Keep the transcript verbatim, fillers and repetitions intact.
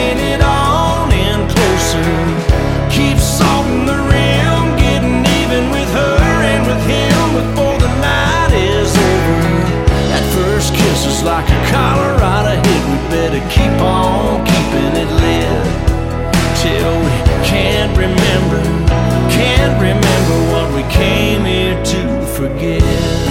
bringing it on in closer. Keep salting the rim, getting even with her and with him before the night is over. That first kiss is like a Colorado hit. We better keep on keeping it lit till we can't remember, can't remember what we came here to forget.